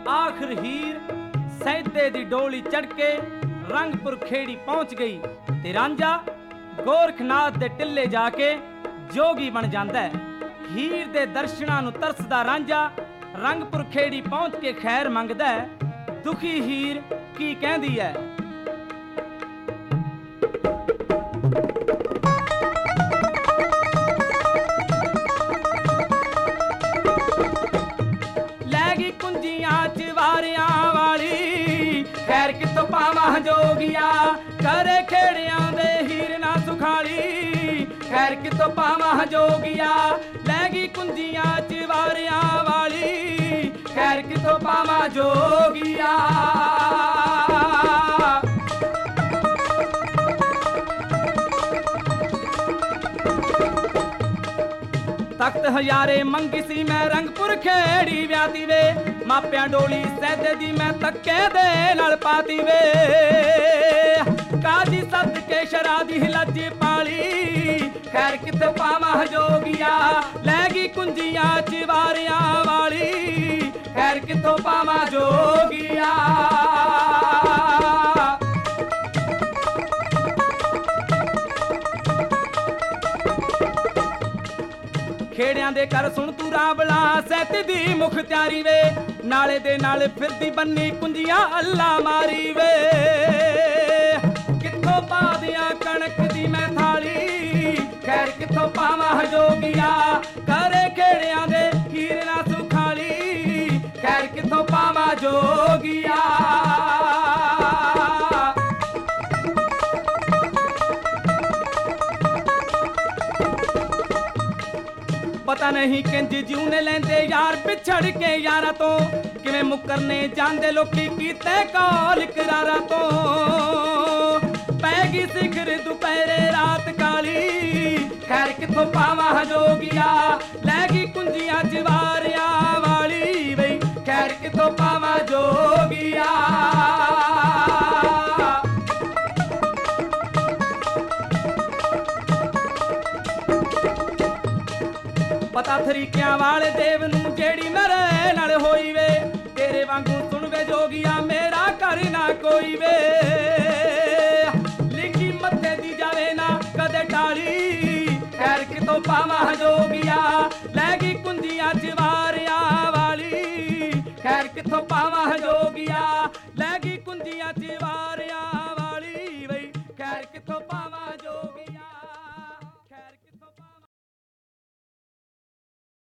आखिर हीर सैदे दी डोली चढ़ के रंगपुर खेड़ी पहुंच गई ते रांझा गोरखनाथ दे टिल्ले जाके जोगी बन जांदा है। हीर दे दर्शनां नूं तरसदा रांझा रंगपुर खेड़ी पहुंच के खैर मंगदा है। दुखी हीर की कहंदी है। लैगी कुंजियां चवारियां वाली खैर कितों पावां जोगिया करे खेड़ियां दे हीर ना सुखाली खैर कितों पावां जोगिया लैगी कुंजियां चवारियां वाली खैर कितों पावां जोगिया। तख्त हजारे मंगी सी मैं रंगपुर खेड़ी व्याती वे मापिया डोली सैदे दी मैं तक्के दे नाल पाती वे काजी सद के शरादी लज पाली खैर किते पावां जोगिया लैगी कुंजियां चवारियां वाली खैर कितों पावां जोगिया। खेड़ियां दे कर सुन तू रावला सैत दी मुख्तियारी वे नाले दे नाले फिरदी बन्नी कुंजियां अल्लाह मारी वे कित्थों पादियां कणक दी मैं थाली खैर कित्थों पावां जोगिया करे खेड़ियां दे हीर ना सुखाली खैर कित्थों पावां जोगिया। पता नहीं किंज जीने लेंदे यार पिछड़ के यारा तो किवें मुकरने जांदे लोकी कीते कॉल करारा तो पैगी सिखर दुपहरे रात काली खैर किथों पावां जोगिया लैगी कुंजियां चवारियां वाली वे खैर किथों पावां जोगिया। पता तरीकियां वाले देव नूं जेड़ी मेरे नाल होई वे तेरे वांगू सुन वे जोगिया मेरा घर ना कोई वे लिखी मत्थे दी जावे ना कदे टाली खैर कितों पावां जोगिया